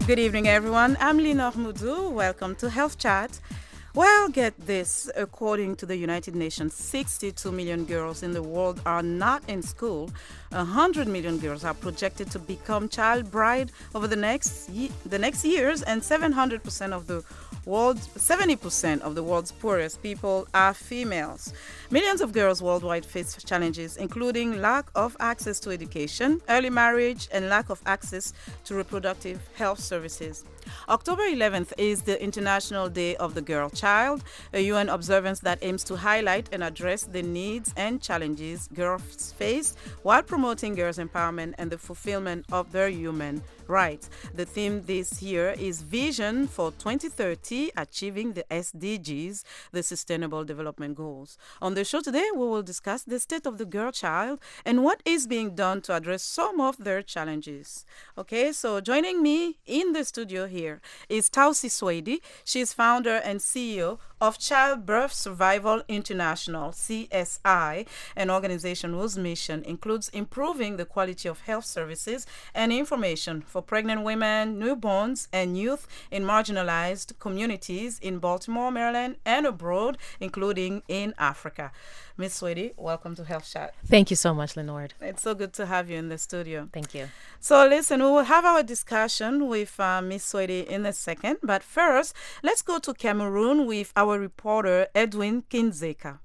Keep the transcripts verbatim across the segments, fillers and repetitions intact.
Good evening, everyone. I'm Linor Moudou. Welcome to Health Chat. Well, get this. According to the United Nations, sixty-two million girls in the world are not in school. one hundred million girls are projected to become child bride over the next ye- the next years, and seven hundred percent of the world's seventy percent of the world's poorest people are females. Millions of girls worldwide face challenges, including lack of access to education, early marriage, and lack of access to reproductive health services. October eleventh is the International Day of the Girl Child, a U N observance that aims to highlight and address the needs and challenges girls face while promoting girls' empowerment and the fulfillment of their human rights. The theme this year is Vision for twenty thirty, Achieving the S D Gs, the Sustainable Development Goals. On the show today, we will discuss the state of the girl child and what is being done to address some of their challenges. Okay, so joining me in the studio here is Tausi Swedi. She is founder and C E O of Childbirth Survival International, C S I, an organization whose mission includes improving the quality of health services and information for pregnant women, newborns, and youth in marginalized communities in Baltimore, Maryland, and abroad, including in Africa. Miss Swedi, welcome to Health Chat. Thank you so much, Lenord. It's so good to have you in the studio. Thank you. So listen, we will have our discussion with uh, Miss Swedi in a second. But first, let's go to Cameroon with our reporter, Edwin Kinzeka.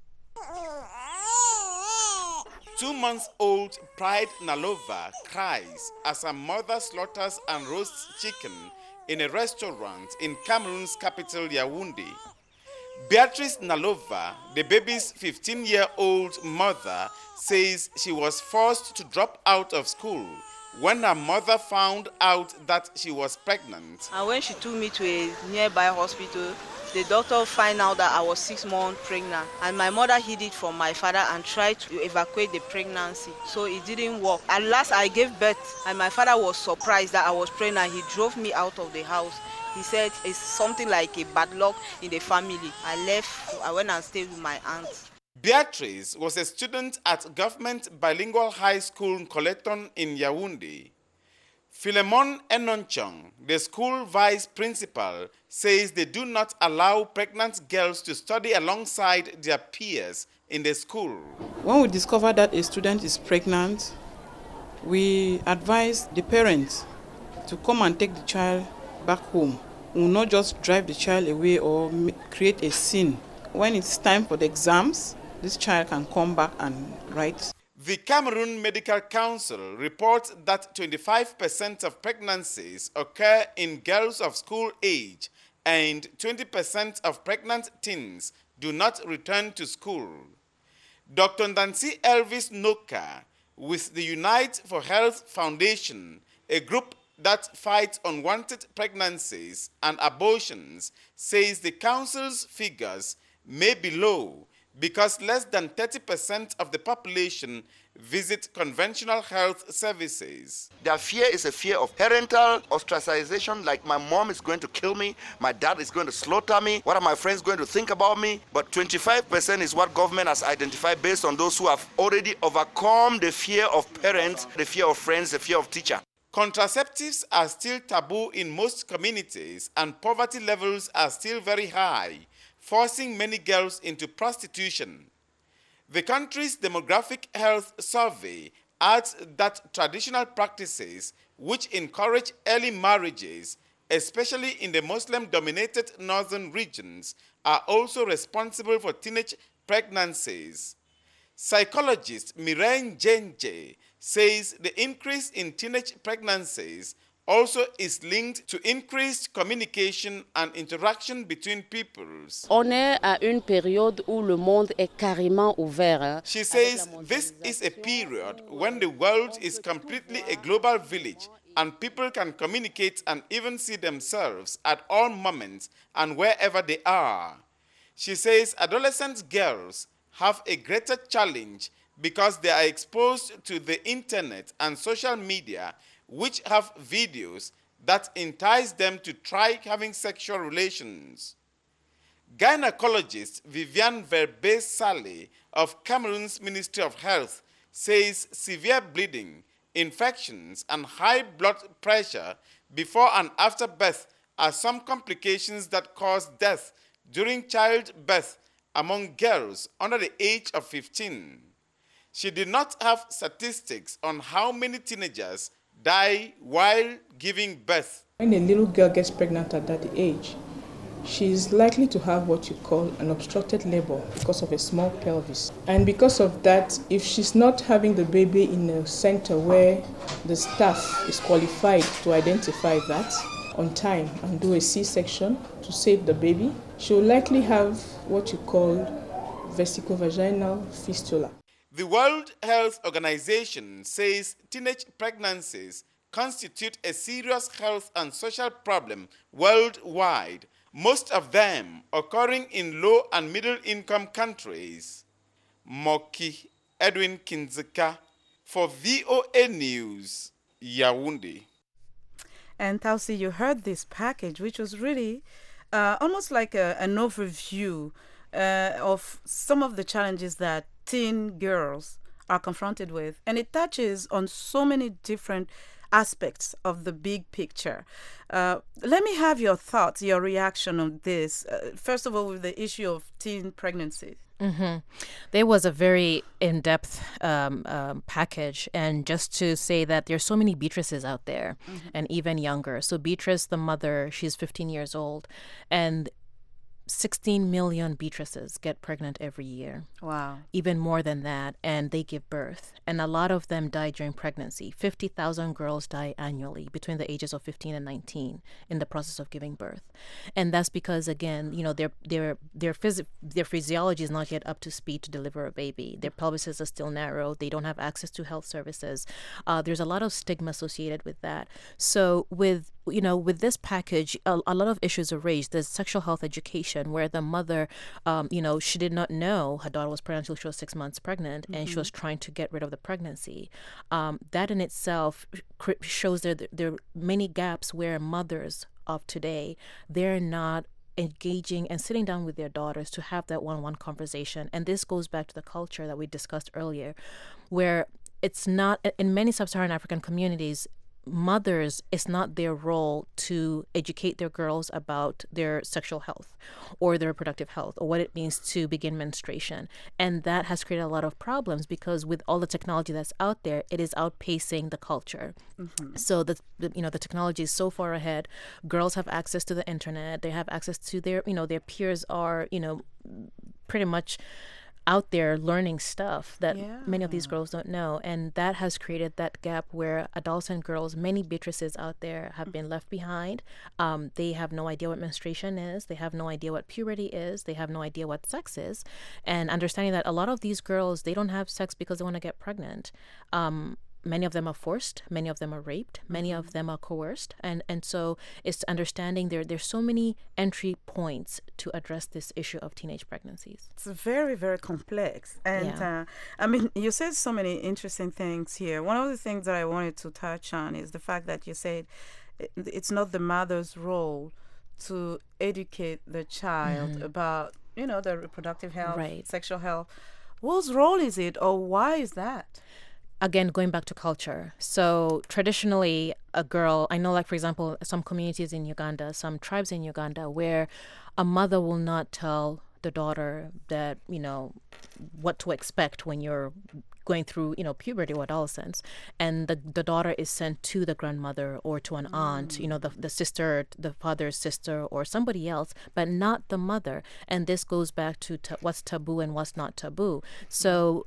Two-month-old Pride Nalova cries as her mother slaughters and roasts chicken in a restaurant in Cameroon's capital, Yaoundé. Beatrice Nalova, the baby's fifteen-year-old mother, says she was forced to drop out of school when her mother found out that she was pregnant. And when she took me to a nearby hospital, the doctor found out that I was six months pregnant, and my mother hid it from my father and tried to evacuate the pregnancy, so it didn't work. At last I gave birth, and my father was surprised that I was pregnant. He drove me out of the house. He said it's something like a bad luck in the family. I left, I went and stayed with my aunt. Beatrice was a student at Government Bilingual High School Nkoleton in Yaoundé. Philemon Enonchong, the school vice principal, says they do not allow pregnant girls to study alongside their peers in the school. When we discover that a student is pregnant, we advise the parents to come and take the child back home. We will not just drive the child away or create a scene. When it's time for the exams, this child can come back and write. The Cameroon Medical Council reports that twenty-five percent of pregnancies occur in girls of school age and twenty percent of pregnant teens do not return to school. Doctor Nancy Elvis Noka, with the Unite for Health Foundation, a group that fights unwanted pregnancies and abortions, says the council's figures may be low because less than thirty percent of the population visit conventional health services. Their fear is a fear of parental ostracization, like my mom is going to kill me, my dad is going to slaughter me, what are my friends going to think about me? But twenty-five percent is what government has identified based on those who have already overcome the fear of parents, the fear of friends, the fear of teacher. Contraceptives are still taboo in most communities and poverty levels are still very high, forcing many girls into prostitution. The country's demographic health survey adds that traditional practices which encourage early marriages, especially in the Muslim-dominated northern regions, are also responsible for teenage pregnancies. Psychologist Mireille Njenje says the increase in teenage pregnancies also is linked to increased communication and interaction between peoples. On est à une période où le monde est carrément ouvert. She says this is a period when the world is completely a global village and people can communicate and even see themselves at all moments and wherever they are. She says adolescent girls have a greater challenge because they are exposed to the internet and social media, which have videos that entice them to try having sexual relations. Gynecologist Viviane Verbe-Saleh of Cameroon's Ministry of Health says severe bleeding, infections, and high blood pressure Before and after birth are some complications that cause death during childbirth among girls under the age of fifteen. She did not have statistics on how many teenagers die while giving birth. When a little girl gets pregnant at that age, she is likely to have what you call an obstructed labor because of a small pelvis. And because of that, if she's not having the baby in a center where the staff is qualified to identify that on time and do a C-section to save the baby, she will likely have what you call vesicovaginal fistula. The World Health Organization says teenage pregnancies constitute a serious health and social problem worldwide, most of them occurring in low and middle income countries. Moki Edwin Kinzeka for V O A News, Yaoundé. And Tausi, you heard this package, which was really uh, almost like a, an overview uh, of some of the challenges that teen girls are confronted with. And it touches on so many different aspects of the big picture. Uh, let me have your thoughts, your reaction on this. Uh, first of all, with the issue of teen pregnancy. Mm-hmm. There was a very in-depth um, um, package, and just to say that there's so many Beatrices out there, mm-hmm. and even younger. So Beatrice, the mother, she's fifteen years old, and sixteen million Beatrices get pregnant every year. Wow. Even more than that, and they give birth. And a lot of them die during pregnancy. fifty thousand girls die annually between the ages of fifteen and nineteen in the process of giving birth. And that's because, again, you know, their their their phys- their physiology is not yet up to speed to deliver a baby. Their pelvises are still narrow. They don't have access to health services. Uh, there's a lot of stigma associated with that. So with you know, with this package, a, a lot of issues are raised. There's sexual health education, where the mother, um, you know, she did not know her daughter was pregnant until she was six months pregnant, mm-hmm. and she was trying to get rid of the pregnancy. Um, that in itself cr- shows that there are many gaps where mothers of today, they're not engaging and sitting down with their daughters to have that one-on-one conversation. And this goes back to the culture that we discussed earlier, where it's not, in many sub-Saharan African communities, mothers, it's not their role to educate their girls about their sexual health or their reproductive health or what it means to begin menstruation. And that has created a lot of problems because with all the technology that's out there, it is outpacing the culture. Mm-hmm. So the, the you know the technology is so far ahead. Girls have access to the internet. They have access to their you know their peers are you know pretty much out there learning stuff that yeah. many of these girls don't know, and that has created that gap where adults and girls, many Beatrices out there, have been left behind. Um, they have no idea what menstruation is. They have no idea what puberty is. They have no idea what sex is, and understanding that a lot of these girls, they don't have sex because they want to get pregnant. Um, Many of them are forced. Many of them are raped. Many mm-hmm. of them are coerced. And and so it's understanding there there's so many entry points to address this issue of teenage pregnancies. It's very, very complex. And yeah. uh, I mean, you said so many interesting things here. One of the things that I wanted to touch on is the fact that you said it, it's not the mother's role to educate the child mm-hmm. about, you know, the reproductive health, right. sexual health. Whose role is it, or why is that? Again, going back to culture. So traditionally, a girl, I know like, for example, some communities in Uganda, some tribes in Uganda, where a mother will not tell the daughter that, you know, what to expect when you're going through, you know, puberty or adolescence. And the, the daughter is sent to the grandmother or to an mm. aunt, you know, the, the sister, the father's sister or somebody else, but not the mother. And this goes back to ta- what's taboo and what's not taboo. So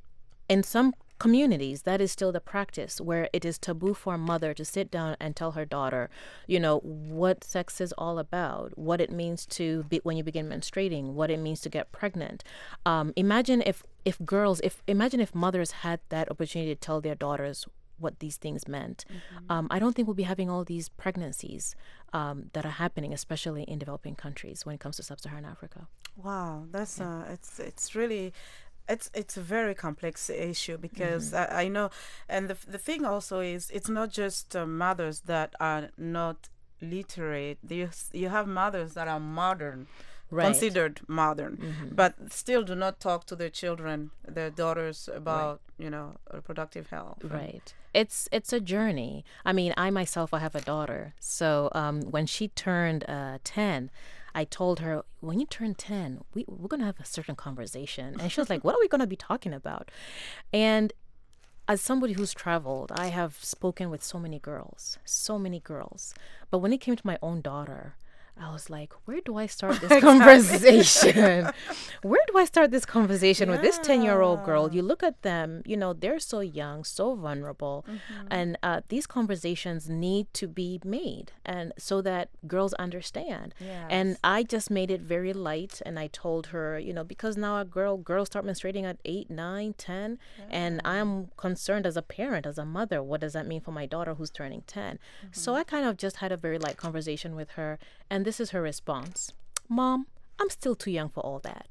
in some communities, that is still the practice, where it is taboo for a mother to sit down and tell her daughter, you know, what sex is all about, what it means to be when you begin menstruating, what it means to get pregnant. Um, imagine if if girls, if imagine if mothers had that opportunity to tell their daughters what these things meant. Mm-hmm. Um, I don't think we'll be having all these pregnancies um, that are happening, especially in developing countries when it comes to sub-Saharan Africa. Wow, that's yeah. uh, it's it's really. It's it's a very complex issue because mm-hmm. I, I know, and the the thing also is it's not just uh, mothers that are not literate. You you have mothers that are modern, Right. considered modern, mm-hmm. but still do not talk to their children, their daughters, about right. you know, reproductive health. Right. It's it's a journey. I mean, I myself, I have a daughter. So um, when she turned uh, ten, I told her, when you turn ten, we, we're going to have a certain conversation. And she was like, what are we going to be talking about? And as somebody who's traveled, I have spoken with so many girls, so many girls. But when it came to my own daughter, I was like, where do I start this conversation? Where do I start this conversation yeah. with this ten-year-old girl? You look at them, you know, they're so young, so vulnerable. Mm-hmm. And uh, these conversations need to be made, and so that girls understand. Yes. And I just made it very light. And I told her, you know, because now a girl, girls start menstruating at eight, nine, ten. Yeah. And I'm concerned as a parent, as a mother, what does that mean for my daughter who's turning ten? Mm-hmm. So I kind of just had a very light conversation with her. And this is her response. Mom, I'm still too young for all that.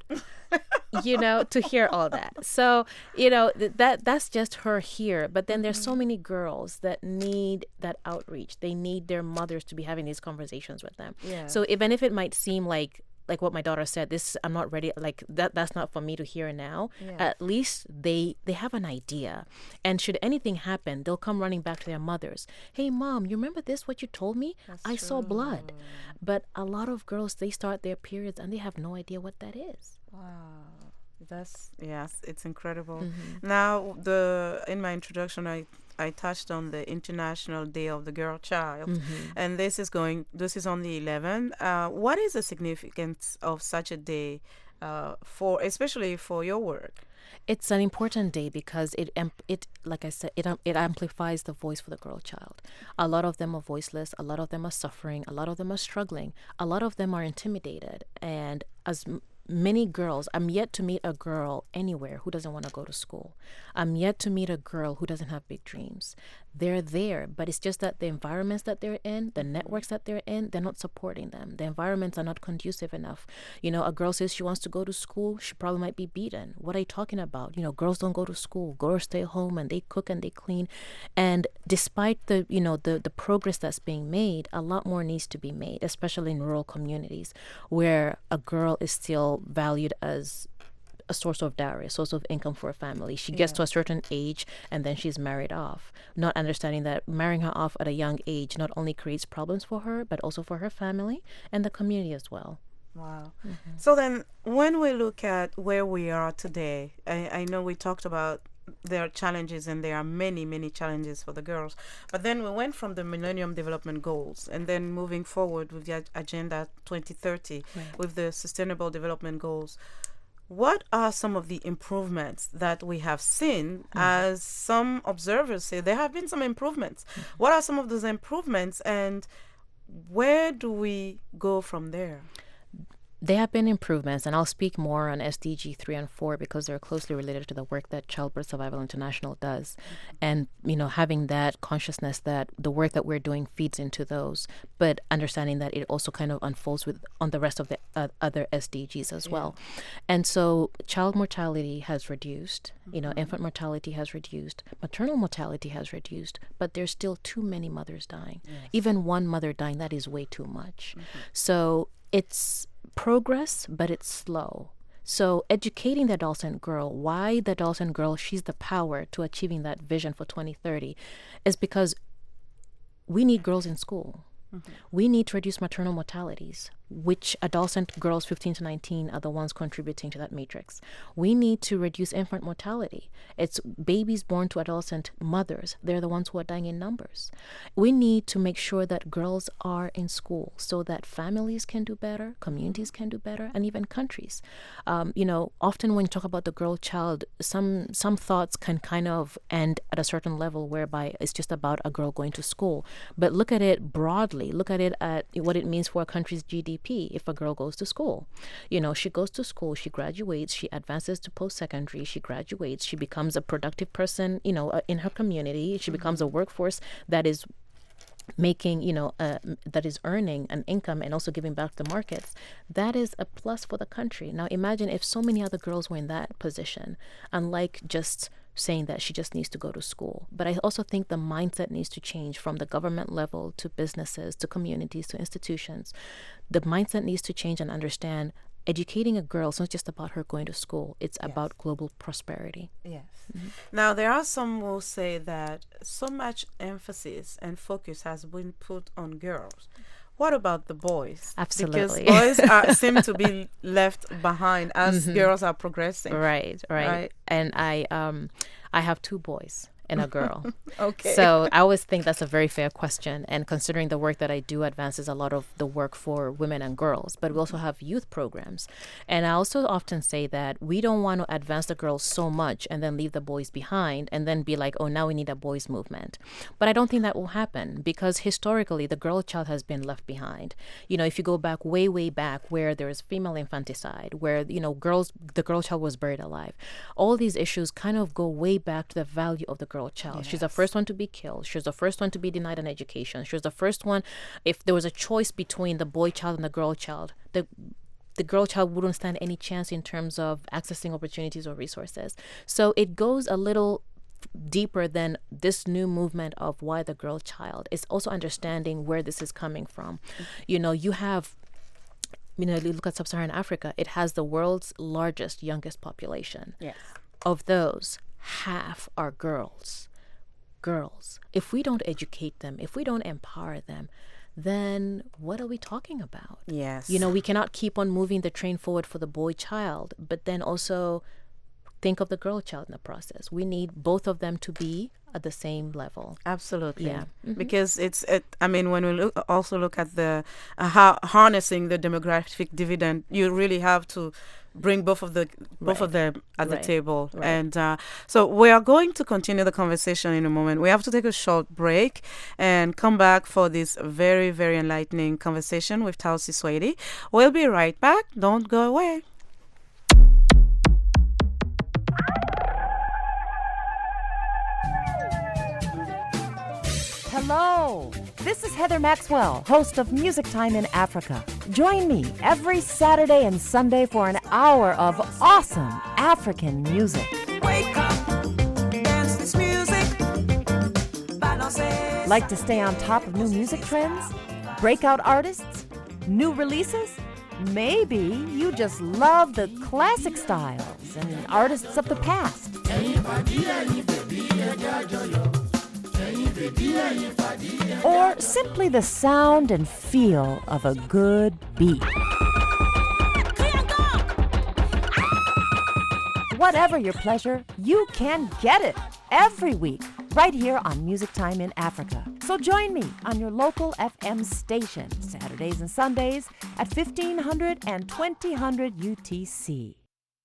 You know, to hear all that. So, you know, th- that that's just her here. But then there's so many girls that need that outreach. They need their mothers to be having these conversations with them. Yeah. So even if it might seem like like what my daughter said, this I'm not ready, like that that's not for me to hear now. Yeah. At least they they have an idea. And should anything happen, they'll come running back to their mothers. Hey, Mom, you remember this, what you told me? That's I true. saw blood. But a lot of girls, they start their periods and they have no idea what that is. Wow. That's, yes, it's incredible. Mm-hmm. Now, the in my introduction, I I touched on the International Day of the Girl Child, mm-hmm. and this is going. This is on the eleventh. Uh, what is the significance of such a day, uh, for especially for your work? It's an important day because it, it, like I said, it it amplifies the voice for the girl child. A lot of them are voiceless. A lot of them are suffering. A lot of them are struggling. A lot of them are intimidated. And as many girls, I'm yet to meet a girl anywhere who doesn't want to go to school. I'm yet to meet a girl who doesn't have big dreams. They're there, but it's just that the environments that they're in, the networks that they're in, they're not supporting them. The environments are not conducive enough. You know, a girl says she wants to go to school, she probably might be beaten. What are you talking about? You know, girls don't go to school. Girls stay home and they cook and they clean. And despite the, you know, the, the progress that's being made, a lot more needs to be made, especially in rural communities where a girl is still valued as a source of dowry, a source of income for a family. She gets yeah. to a certain age and then she's married off, not understanding that marrying her off at a young age not only creates problems for her, but also for her family and the community as well. Wow. Mm-hmm. So then when we look at where we are today, I, I know we talked about there are challenges, and there are many, many challenges for the girls. But then we went from the Millennium Development Goals and then moving forward with the Agenda twenty thirty, right. with the Sustainable Development Goals. What are some of the improvements that we have seen? Mm-hmm. As some observers say, there have been some improvements. Mm-hmm. What are some of those improvements, and where do we go from there? There have been improvements, and I'll speak more on S D G three and four because they're closely related to the work that Childbirth Survival International does. Mm-hmm. And, you know, having that consciousness that the work that we're doing feeds into those, but understanding that it also kind of unfolds with on the rest of the uh, other S D Gs as yeah. well. And so child mortality has reduced, mm-hmm. you know, infant mortality has reduced, maternal mortality has reduced, but there's still too many mothers dying. Yes. Even one mother dying, that is way too much. Mm-hmm. So it's progress, but it's slow. So educating the adolescent girl, why the adolescent girl, she's the power to achieving that vision for twenty thirty, is because we need girls in school. Mm-hmm. We need to reduce maternal mortalities, which adolescent girls fifteen to nineteen are the ones contributing to that matrix. We need to reduce infant mortality. It's babies born to adolescent mothers. They're the ones who are dying in numbers. We need to make sure that girls are in school so that families can do better, communities can do better, and even countries. Um, you know, often when you talk about the girl child, some some thoughts can kind of end at a certain level whereby it's just about a girl going to school. But look at it broadly. Look at it at what it means for a country's G D P if a girl goes to school. You know, she goes to school, she graduates, she advances to post-secondary, she graduates, she becomes a productive person, you know, uh, in her community. She mm-hmm. becomes a workforce that is making, you know, uh, that is earning an income and also giving back to markets. That is a plus for the country. Now, imagine if so many other girls were in that position, unlike just saying that she just needs to go to school. But I also think the mindset needs to change from the government level to businesses, to communities, to institutions. The mindset needs to change and understand educating a girl is not just about her going to school. It's Yes. about global prosperity. Yes. Now, there are some who say that so much emphasis and focus has been put on girls. What about the boys? Absolutely. Because boys are, seem to be left behind as girls are progressing. Right, right, Right. And I um I have two boys and a girl. Okay. So I always think that's a very fair question. And considering the work that I do advances a lot of the work for women and girls, but we also have youth programs. And I also often say that we don't want to advance the girls so much and then leave the boys behind and then be like, oh, now we need a boys movement. But I don't think that will happen because historically the girl child has been left behind. You know, if you go back way, way back where there is female infanticide, where, you know, girls, the girl child was buried alive. All these issues kind of go way back to the value of the girl child. She's the first one to be killed. She was the first one to be denied an education. She was the first one, if there was a choice between the boy child and the girl child, the the girl child wouldn't stand any chance in terms of accessing opportunities or resources. So it goes a little deeper than this new movement of why the girl child. It's also understanding where this is coming from. You know, you have you know, you look at sub-Saharan Africa, it has the world's largest youngest population. Yes. Of those, half are girls. Girls. If we don't educate them, if we don't empower them, then what are we talking about? Yes. You know, we cannot keep on moving the train forward for the boy child, but then also think of the girl child in the process. We need both of them to be at the same level. Absolutely. Yeah. Mhm. Because it's, it, I mean, when we look, also look at the uh, how harnessing the demographic dividend, you really have to bring both of the both Right. of them at the Right. table. Right. And uh, so we are going to continue the conversation in a moment. We have to take a short break and come back for this very, very enlightening conversation with Tausi Swady. We'll be right back. Don't go away. Hello, this is Heather Maxwell, host of Music Time in Africa. Join me every Saturday and Sunday for an hour of awesome African music. Wake up, dance this music. Balance. Like to stay on top of new music trends? Breakout artists? New releases? Maybe you just love the classic styles and artists of the past. Or simply the sound and feel of a good beat. Whatever your pleasure, you can get it every week right here on Music Time in Africa. So join me on your local F M station, Saturdays and Sundays at fifteen hundred and twenty hundred U T C.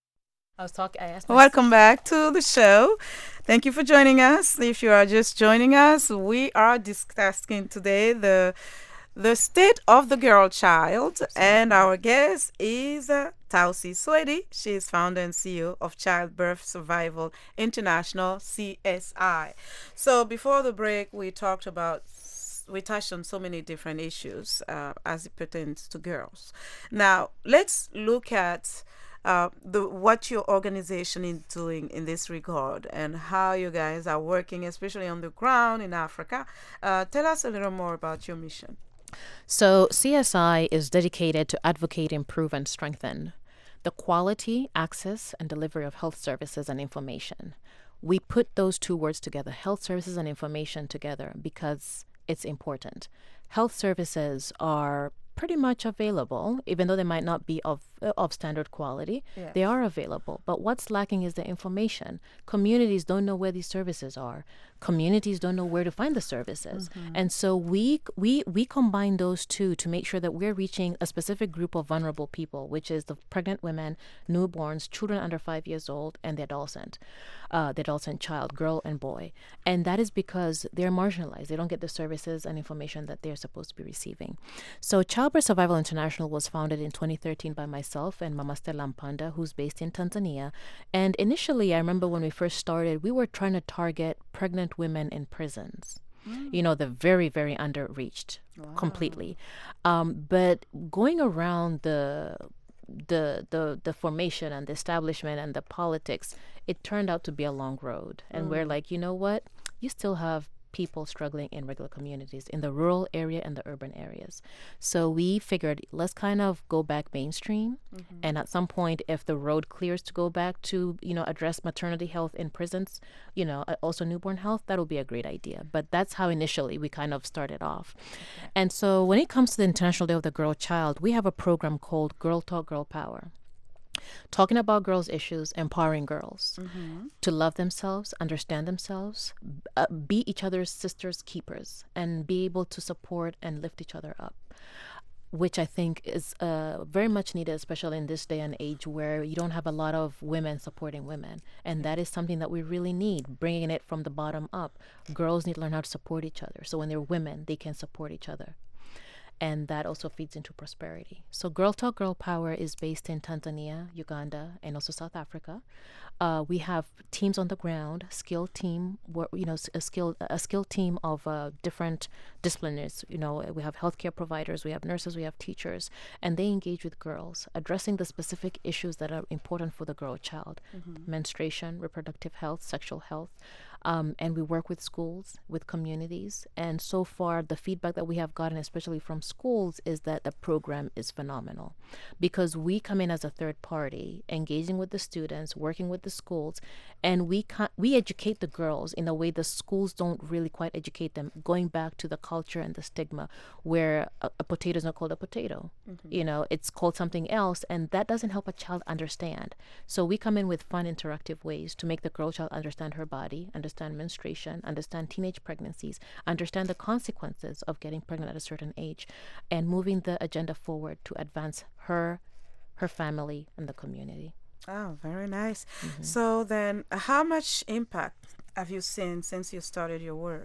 I was talking, I asked my Welcome back to the show. Thank you for joining us. If you are just joining us, we are discussing today the the state of the girl child, and our guest is uh, Tausi Swady. She is founder and C E O of Childbirth Survival International, C S I. So before the break, we talked about we touched on so many different issues uh, as it pertains to girls. Now let's look at Uh, the what your organization is doing in this regard and how you guys are working, especially on the ground in Africa. Uh, tell us a little more about your mission. So C S I is dedicated to advocate, improve, and strengthen the quality, access, and delivery of health services and information. We put those two words together, health services and information together, because it's important. Health services are pretty much available, even though they might not be of of standard quality. Yes. They are available. But what's lacking is the information. Communities don't know where these services are. Communities don't know where to find the services. Mm-hmm. And so we we we combine those two to make sure that we're reaching a specific group of vulnerable people, which is the pregnant women, newborns, children under five years old, and the adolescent, uh, the adolescent child, girl and boy. And that is because they're marginalized. They don't get the services and information that they're supposed to be receiving. So Childbirth Survival International was founded in twenty thirteen by myself and Mama Stella Mpanda, who's based in Tanzania. And initially, I remember when we first started, we were trying to target pregnant women in prisons. Mm. You know, the very, very underreached. Wow. Completely. Um, but going around the the the the formation and the establishment and the politics, it turned out to be a long road. And Mm. we're like, you know what? You still have people struggling in regular communities, in the rural area and the urban areas. So we figured, let's kind of go back mainstream. Mm-hmm. And at some point, if the road clears to go back to, you know, address maternity health in prisons, you know, uh, also newborn health, that'll be a great idea. But that's how initially we kind of started off. Okay. And so when it comes to the International Day of the Girl Child, we have a program called Girl Talk, Girl Power. Talking about girls' issues, empowering girls Mm-hmm. to love themselves, understand themselves, uh, be each other's sisters' keepers, and be able to support and lift each other up, which I think is uh, very much needed, especially in this day and age where you don't have a lot of women supporting women. And that is something that we really need, bringing it from the bottom up. Girls need to learn how to support each other. So when they're women, they can support each other. And that also feeds into prosperity. So Girl Talk, Girl Power is based in Tanzania, Uganda, and also South Africa. Uh, we have teams on the ground, skilled team, where, you know, a skilled a skilled team of uh, different disciplines. You know, we have healthcare providers, we have nurses, we have teachers, and they engage with girls, addressing the specific issues that are important for the girl child: Mm-hmm. menstruation, reproductive health, sexual health. Um, and we work with schools, with communities. And so far, the feedback that we have gotten, especially from schools, is that the program is phenomenal because we come in as a third party, engaging with the students, working with the schools, and we ca- we educate the girls in a way the schools don't really quite educate them, going back to the culture and the stigma where a, a potato is not called a potato. Mm-hmm. You know, it's called something else, and that doesn't help a child understand. So we come in with fun, interactive ways to make the girl child understand her body, understand understand menstruation, understand teenage pregnancies, understand the consequences of getting pregnant at a certain age, and moving the agenda forward to advance her, her family, and the community. Oh, very nice. Mm-hmm. So then, how much impact have you seen since you started your work?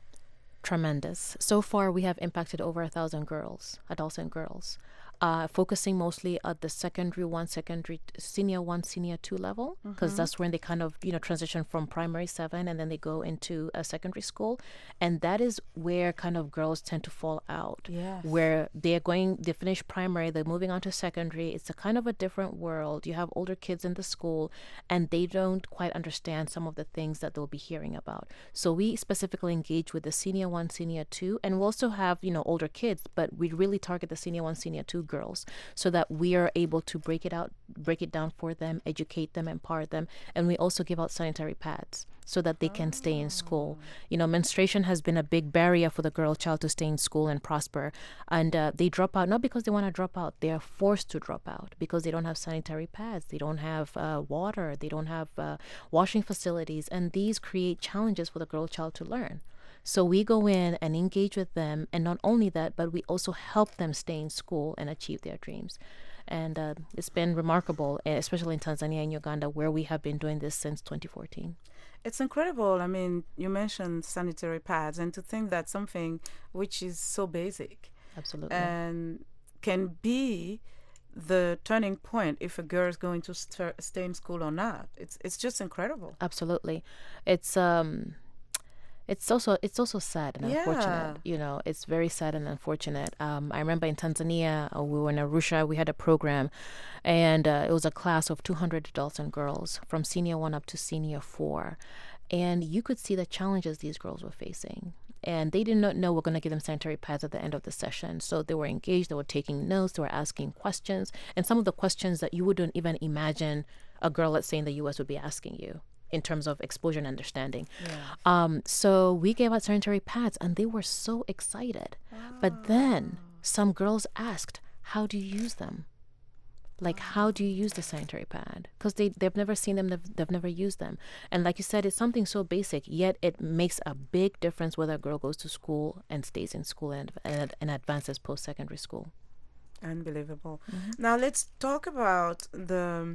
Tremendous. So far, we have impacted over a thousand girls, adults and girls. Uh, focusing mostly at the secondary one, secondary senior one, senior two level, because Mhm. that's when they kind of you know transition from primary seven and then they go into a secondary school, and that is where kind of girls tend to fall out. Yes. Where they are going, they finish primary, they're moving on to secondary. It's a kind of a different world. You have older kids in the school, and they don't quite understand some of the things that they'll be hearing about. So we specifically engage with the senior one, senior two, and we also have you know older kids, but we really target the senior one, senior two girls so that we are able to break it out, break it down for them, educate them, empower them. And we also give out sanitary pads so that they can stay in school. You know, menstruation has been a big barrier for the girl child to stay in school and prosper. And uh, they drop out, not because they want to drop out, they are forced to drop out because they don't have sanitary pads, they don't have uh, water, they don't have uh, washing facilities. And these create challenges for the girl child to learn. So we go in and engage with them, and not only that, but we also help them stay in school and achieve their dreams. And uh, it's been remarkable, especially in Tanzania and Uganda, where we have been doing this since twenty fourteen. It's incredible. I mean, you mentioned sanitary pads, and to think that something which is so basic Absolutely. and can be the turning point if a girl is going to st- stay in school or not. It's it's just incredible. Absolutely. It's um It's also it's also sad and Yeah. unfortunate. You know, it's very sad and unfortunate. Um, I remember in Tanzania, uh, we were in Arusha, we had a program, and uh, it was a class of two hundred adults and girls from senior one up to senior four. And you could see the challenges these girls were facing. And they did not know we're going to give them sanitary pads at the end of the session. So they were engaged, they were taking notes, they were asking questions. And some of the questions that you wouldn't even imagine a girl, let's say in the U S, would be asking you in terms of exposure and understanding. Yeah. Um, so we gave out sanitary pads and they were so excited. But then some girls asked, how do you use them? Like, how do you use the sanitary pad? Because they, they've never seen them, they've, they've never used them. And like you said, it's something so basic, yet it makes a big difference whether a girl goes to school and stays in school and, and, and advances post-secondary school. Unbelievable. Mm-hmm. Now let's talk about the...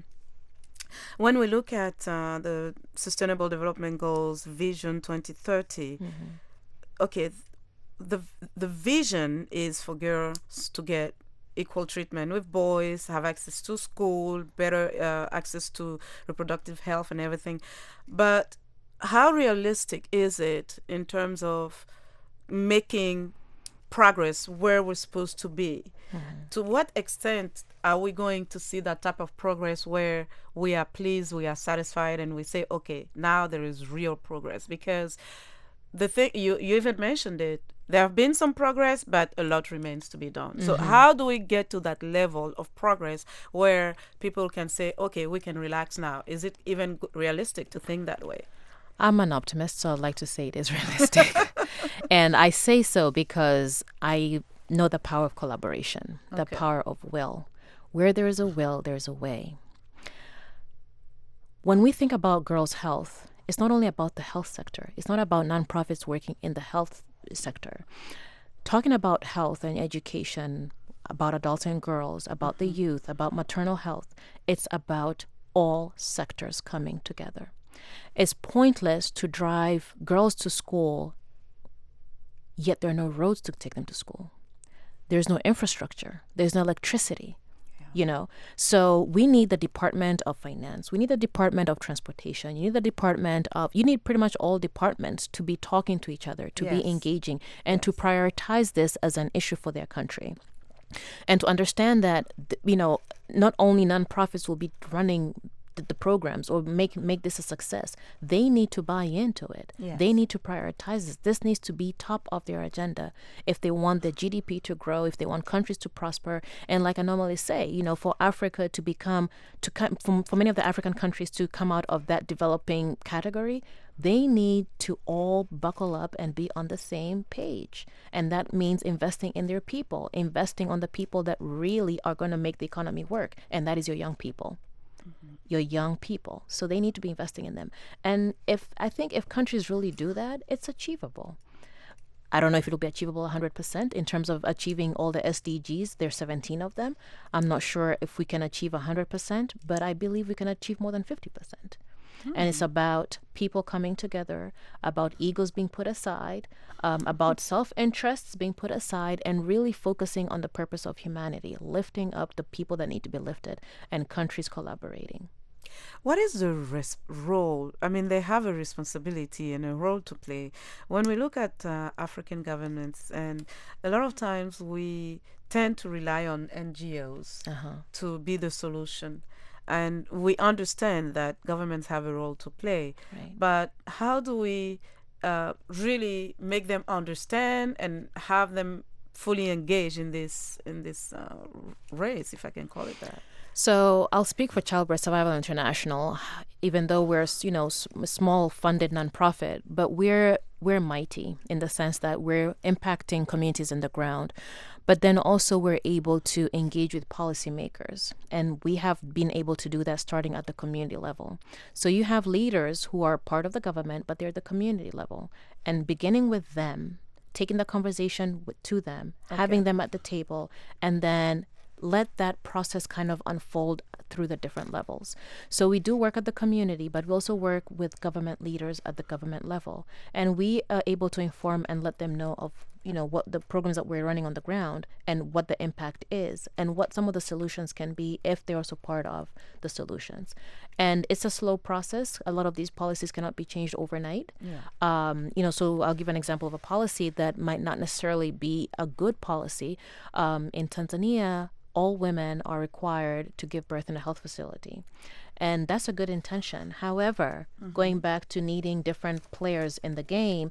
When we look at uh, the Sustainable Development Goals Vision twenty thirty, Mm-hmm. okay, the the vision is for girls to get equal treatment with boys, have access to school, better uh, access to reproductive health and everything. But how realistic is it in terms of making progress where we're supposed to be. Mm-hmm. To what extent are we going to see that type of progress where we are pleased, we are satisfied, and we say, okay, now there is real progress? Because the thing, you, you even mentioned it, there have been some progress, but a lot remains to be done. Mm-hmm. So how do we get to that level of progress where people can say, okay, we can relax now? Is it even realistic to think that way? I'm an optimist, so I'd like to say it is realistic. And I say so because I know the power of collaboration, the Okay. power of will. Where there is a will, there's a way. When we think about girls' health, it's not only about the health sector. It's not about nonprofits working in the health sector. Talking about health and education, about adults and girls, about the youth, about maternal health, it's about all sectors coming together. It's pointless to drive girls to school, yet there are no roads to take them to school. There's no infrastructure. There's no electricity. You know, so we need the Department of Finance. We need the Department of Transportation. You need the Department of, you need pretty much all departments to be talking to each other, to Yes. be engaging, and Yes. to prioritize this as an issue for their country. And to understand that, th- you know, not only nonprofits will be running the, the programs or make make this a success, they need to buy into it. Yes. They need to prioritize this. This needs to be top of their agenda if they want the G D P to grow, if they want countries to prosper. And like I normally say, you know, for Africa to become, to come, from, for many of the African countries to come out of that developing category, they need to all buckle up and be on the same page. And that means investing in their people, investing on the people that really are going to make the economy work. And that is your young people. Your young people. So they need to be investing in them. And if I think if countries really do that, it's achievable. I don't know if it'll be achievable one hundred percent in terms of achieving all the S D Gs. There's seventeen of them. I'm not sure if we can achieve one hundred percent, but I believe we can achieve more than fifty percent. And it's about people coming together, about egos being put aside, um, about self-interests being put aside, and really focusing on the purpose of humanity, lifting up the people that need to be lifted, and countries collaborating. What is the res- role? I mean, they have a responsibility and a role to play. When we look at uh, African governments, and a lot of times we tend to rely on N G Os Uh-huh. to be the solution. And we understand that governments have a role to play. Right. But how do we uh, really make them understand and have them fully engaged in this in this uh, race, if I can call it that? So I'll speak for Childbirth Survival International, even though we're, you know, s- a small funded nonprofit, but we're we're mighty in the sense that we're impacting communities on the ground, but then also we're able to engage with policymakers, and we have been able to do that starting at the community level. So you have leaders who are part of the government, but they're at the community level, and beginning with them, taking the conversation with, to them, having them at the table, and then let that process kind of unfold through the different levels. So we do work at the community, but we also work with government leaders at the government level. And we are able to inform and let them know of, you know, what the programs that we're running on the ground and what the impact is and what some of the solutions can be if they're also part of the solutions. And it's a slow process. A lot of these policies cannot be changed overnight. Yeah. Um, you know, so I'll give an example of a policy that might not necessarily be a good policy. Um, in Tanzania, all women are required to give birth in a health facility. And that's a good intention. However, mm-hmm. going back to needing different players in the game,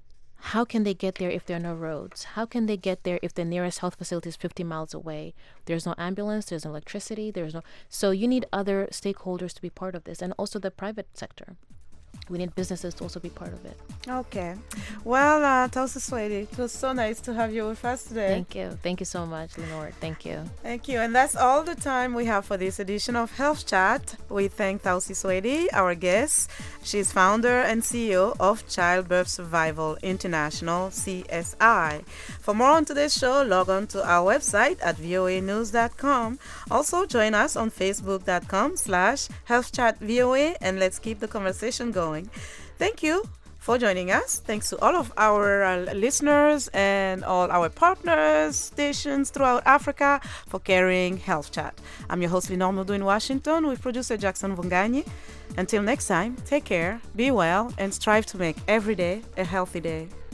how can they get there if there are no roads? How can they get there if the nearest health facility is fifty miles away? There's no ambulance, there's no electricity, there's no... So you need other stakeholders to be part of this, and also the private sector. We need businesses to also be part of it. Okay. Well, uh, Tausi Swedi, it was so nice to have you with us today. Thank you. Thank you so much, Lenore. Thank you. Thank you. And that's all the time we have for this edition of Health Chat. We thank Tausi Swedi, our guest. She's founder and C E O of Childbirth Survival International, C S I. For more on today's show, log on to our website at V O A news dot com. Also, join us on facebook.com slash healthchatvoa, and let's keep the conversation going. Thank you for joining us. Thanks to all of our uh, listeners and all our partners, stations throughout Africa for carrying Health Chat. I'm your host, Lenore Mudu in Washington, with producer Jackson Vunganyi. Until next time, take care, be well, and strive to make every day a healthy day.